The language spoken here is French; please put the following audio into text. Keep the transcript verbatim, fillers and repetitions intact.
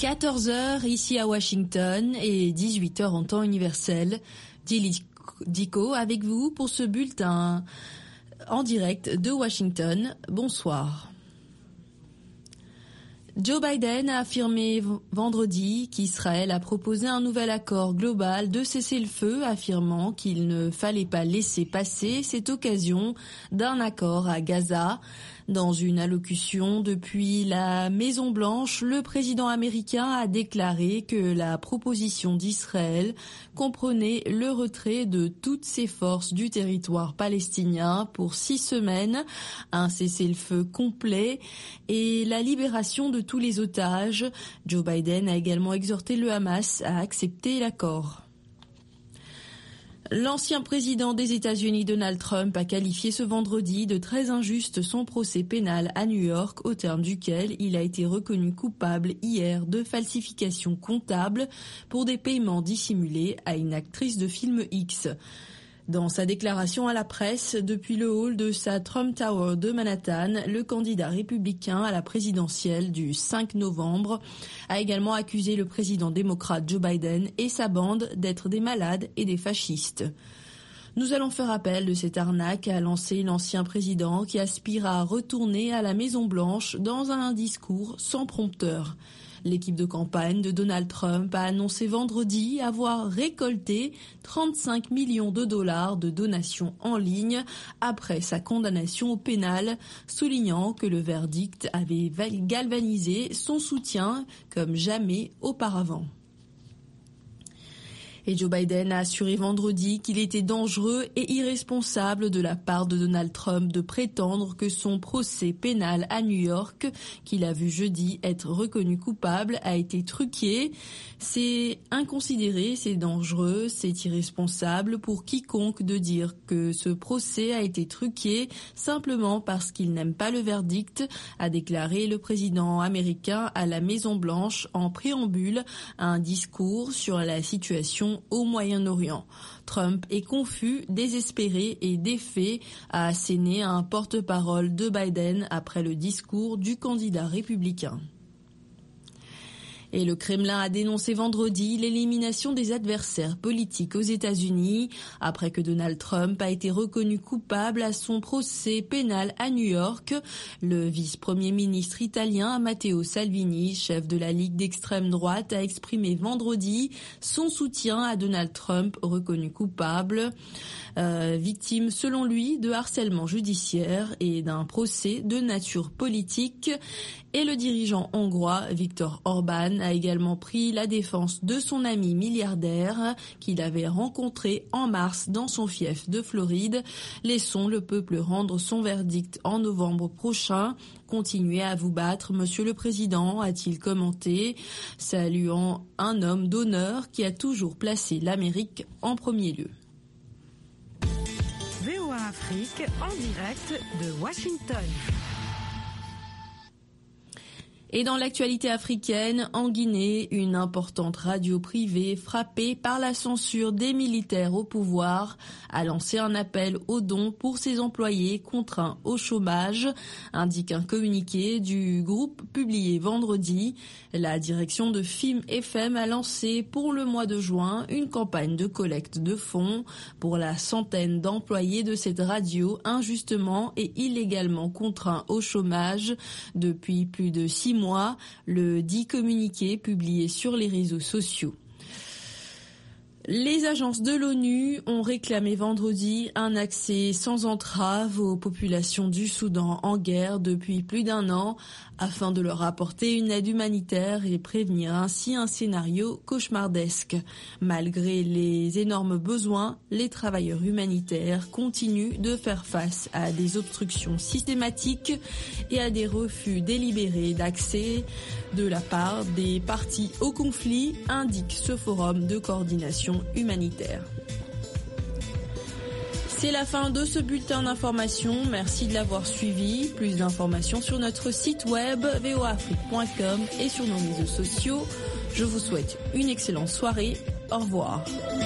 quatorze heures ici à Washington et dix-huit heures en temps universel. Dilly Dico avec vous pour ce bulletin en direct de Washington. Bonsoir. Joe Biden a affirmé vendredi qu'Israël a proposé un nouvel accord global de cessez-le-feu, affirmant qu'il ne fallait pas laisser passer cette occasion d'un accord à Gaza. Dans une allocution depuis la Maison-Blanche, le président américain a déclaré que la proposition d'Israël comprenait le retrait de toutes ses forces du territoire palestinien pour six semaines, un cessez-le-feu complet et la libération de tous les otages. Joe Biden a également exhorté le Hamas à accepter l'accord. L'ancien président des États-Unis, Donald Trump, a qualifié ce vendredi de très injuste son procès pénal à New York, au terme duquel il a été reconnu coupable hier de falsification comptable pour des paiements dissimulés à une actrice de film X. Dans sa déclaration à la presse depuis le hall de sa Trump Tower de Manhattan, le candidat républicain à la présidentielle du cinq novembre a également accusé le président démocrate Joe Biden et sa bande d'être des malades et des fascistes. Nous allons faire appel de cette arnaque, a lancé l'ancien président qui aspire à retourner à la Maison-Blanche dans un discours sans prompteur. L'équipe de campagne de Donald Trump a annoncé vendredi avoir récolté trente-cinq millions de dollars de donations en ligne après sa condamnation au pénal, soulignant que le verdict avait galvanisé son soutien comme jamais auparavant. Et Joe Biden a assuré vendredi qu'il était dangereux et irresponsable de la part de Donald Trump de prétendre que son procès pénal à New York, qu'il a vu jeudi être reconnu coupable, a été truqué. C'est inconsidéré, c'est dangereux, c'est irresponsable pour quiconque de dire que ce procès a été truqué simplement parce qu'il n'aime pas le verdict, a déclaré le président américain à la Maison-Blanche en préambule à un discours sur la situation au Moyen-Orient. Trump est confus, désespéré et défait, a asséné un porte-parole de Biden après le discours du candidat républicain. Et le Kremlin a dénoncé vendredi l'élimination des adversaires politiques aux États-Unis après que Donald Trump a été reconnu coupable à son procès pénal à New York. Le vice-premier ministre italien Matteo Salvini, chef de la Ligue d'extrême droite, a exprimé vendredi son soutien à Donald Trump reconnu coupable, euh, victime selon lui de harcèlement judiciaire et d'un procès de nature politique. Et le dirigeant hongrois Viktor Orban a également pris la défense de son ami milliardaire qu'il avait rencontré en mars dans son fief de Floride. Laissons le peuple rendre son verdict en novembre prochain. Continuez à vous battre, monsieur le président, a-t-il commenté, saluant un homme d'honneur qui a toujours placé l'Amérique en premier lieu. V O A Afrique en direct de Washington. Et dans l'actualité africaine, en Guinée, une importante radio privée frappée par la censure des militaires au pouvoir a lancé un appel aux dons pour ses employés contraints au chômage, indique un communiqué du groupe publié vendredi. La direction de F I M F M a lancé pour le mois de juin une campagne de collecte de fonds pour la centaine d'employés de cette radio injustement et illégalement contraints au chômage depuis plus de six mois, le dit communiqué publié sur les réseaux sociaux. Les agences de l'ONU ont réclamé vendredi un accès sans entrave aux populations du Soudan en guerre depuis plus d'un an afin de leur apporter une aide humanitaire et prévenir ainsi un scénario cauchemardesque. Malgré les énormes besoins, les travailleurs humanitaires continuent de faire face à des obstructions systématiques et à des refus délibérés d'accès de la part des parties au conflit, indique ce forum de coordination humanitaire. C'est la fin de ce bulletin d'information. Merci de l'avoir suivi. Plus d'informations sur notre site web v o afrique point com et sur nos réseaux sociaux. Je vous souhaite une excellente soirée. Au revoir.